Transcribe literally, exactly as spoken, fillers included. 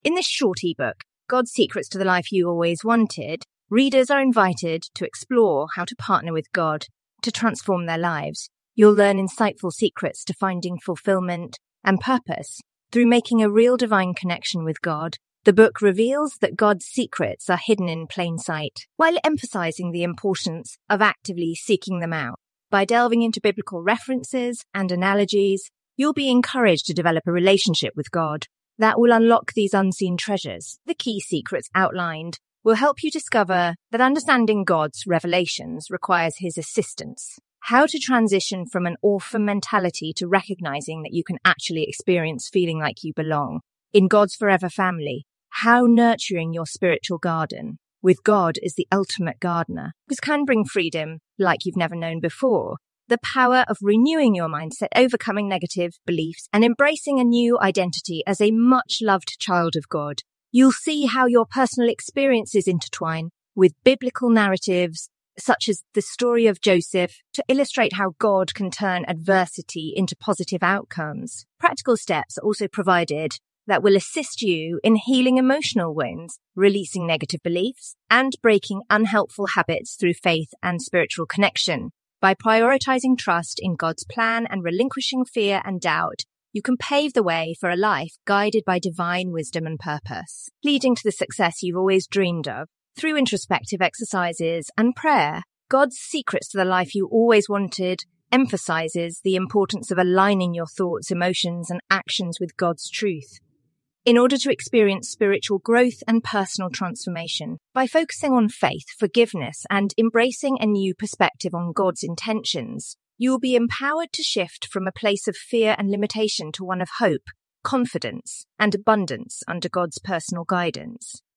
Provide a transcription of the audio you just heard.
In this short ebook, God's Secrets to the Life You Always Wanted, readers are invited to explore how to partner with God to transform their lives. You'll learn insightful secrets to finding fulfillment and purpose. Through making a real divine connection with God, the book reveals that God's secrets are hidden in plain sight, while emphasizing the importance of actively seeking them out. By delving into biblical references and analogies, you'll be encouraged to develop a relationship with God that will unlock these unseen treasures. The key secrets outlined will help you discover that understanding God's revelations requires His assistance. How to transition from an orphan mentality to recognizing that you can actually experience feeling like you belong in God's forever family. How nurturing your spiritual garden with God as the ultimate gardener. This can bring freedom like you've never known before. The power of renewing your mindset, overcoming negative beliefs, and embracing a new identity as a much-loved child of God. You'll see how your personal experiences intertwine with biblical narratives, such as the story of Joseph, to illustrate how God can turn adversity into positive outcomes. Practical steps are also provided that will assist you in healing emotional wounds, releasing negative beliefs, and breaking unhelpful habits through faith and spiritual connection. By prioritizing trust in God's plan and relinquishing fear and doubt, you can pave the way for a life guided by divine wisdom and purpose, leading to the success you've always dreamed of. Through introspective exercises and prayer, God's Secrets to the Life You Always Wanted emphasizes the importance of aligning your thoughts, emotions, and actions with God's truth in order to experience spiritual growth and personal transformation. By focusing on faith, forgiveness, and embracing a new perspective on God's intentions, you will be empowered to shift from a place of fear and limitation to one of hope, confidence, and abundance under God's personal guidance.